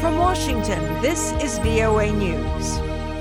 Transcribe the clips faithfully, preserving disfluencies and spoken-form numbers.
From Washington, this is V O A News.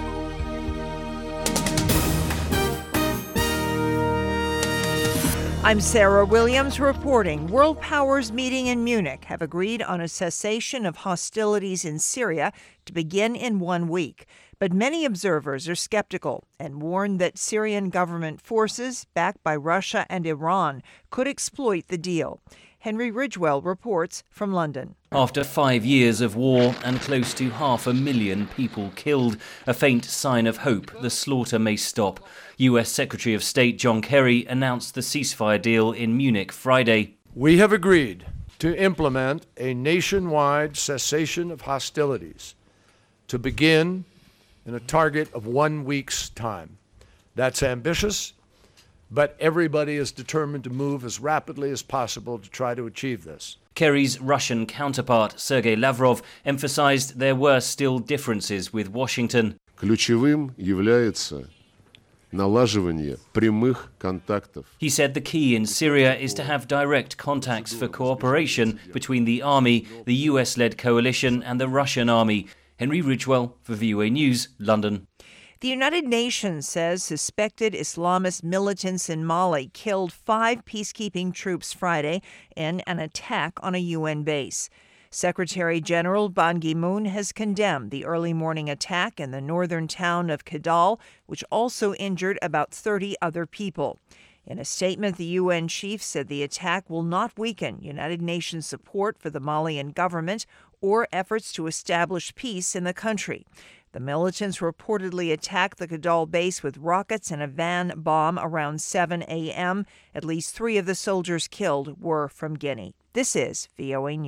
I'm Sarah Williams reporting. World powers meeting in Munich have agreed on a cessation of hostilities in Syria to begin in one week. But many observers are skeptical and warn that Syrian government forces, backed by Russia and Iran, could exploit the deal. Henry Ridgwell reports from London. After five years of war and close to half a million people killed, a faint sign of hope the slaughter may stop. U S Secretary of State John Kerry announced the ceasefire deal in Munich Friday. We have agreed to implement a nationwide cessation of hostilities to begin in a target of one week's time. That's ambitious, but everybody is determined to move as rapidly as possible to try to achieve this. Kerry's Russian counterpart, Sergei Lavrov, emphasized there were still differences with Washington. Ключевым является налаживание прямых контактов. He said the key in Syria is to have direct contacts for cooperation between the army, the U S-led coalition and the Russian army. Henry Ridgwell for V O A News, London. The United Nations says suspected Islamist militants in Mali killed five peacekeeping troops Friday in an attack on a U N base. Secretary General Ban Ki-moon has condemned the early morning attack in the northern town of Kidal, which also injured about thirty other people. In a statement, the U N chief said the attack will not weaken United Nations support for the Malian government or efforts to establish peace in the country. The militants reportedly attacked the Kidal base with rockets and a van bomb around seven a.m. At least three of the soldiers killed were from Guinea. This is V O A News.